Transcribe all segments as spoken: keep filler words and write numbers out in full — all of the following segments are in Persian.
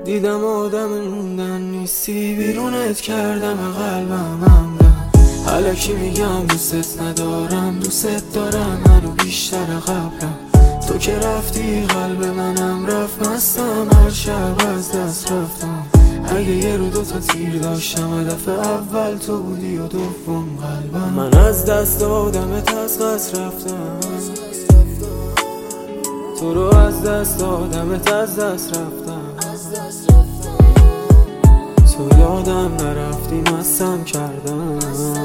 دیدم آدم موندن نیستی، بیرونت کردم قلبم همدم. الکی میگم دوست ندارم، دوست دارم منو بیشتر قبلم. تو که رفتی قلب منم رفت، مستم هر شب از دست رفتم. اگه یه رو دوتا تیر داشتم، هدف اول تو بودی و دوم قلبم. من از دست دادمت از قصد رفتم، تو رو از دست دادمت از دست رفتم. تو یادم نرفتی مستم کردم،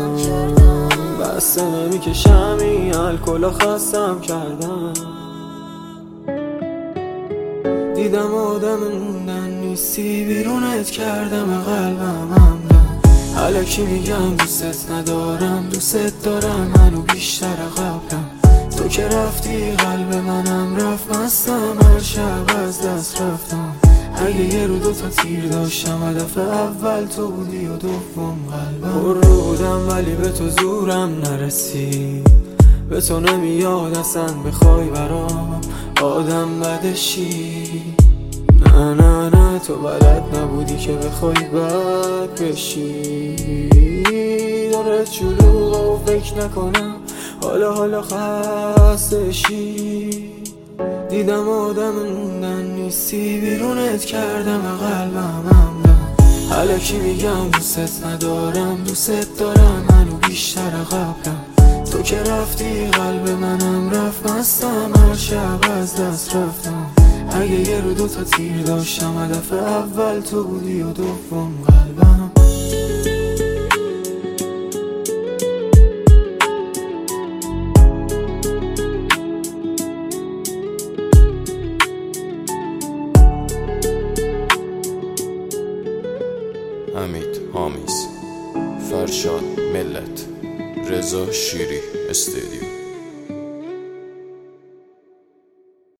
بسته نمیکشم این الکل خستم کردم. دیدم آدم موندن نیستی، بیرونت کردم قلبم همدم. الکی میگم دوست ندارم، دوست دارم منو بیشتر قبلم. تو که رفتی قلب منم رفت، مستم هر شب از دست رفتم. اگه یه رو دوتا تیر داشتم، هدف اول تو بودی و دوم قلبم. پر رو بودم ولی به تو زورم نرسید، به تو نمیاد اصلا بخوای برام آدم بدشی. نه نه نه تو بلد نبودی که بخوای بد بشی. دارت شلوغ و فکر نکنم حالا حالا خستشی. دیدم آدم موندن نیستی، بیرونت کردم قلبم همدم. الکی میگم دوست ندارم، دوست دارم منو بیشتر قبلم. تو که رفتی قلب منم رفت، مستم هر شب از دست رفتم. اگه یه رو دوتا تیر داشتم، هدف اول تو بودی و دوم قلبم. حمید حامیز، فرشاد ملت، رضا شیری استودیو.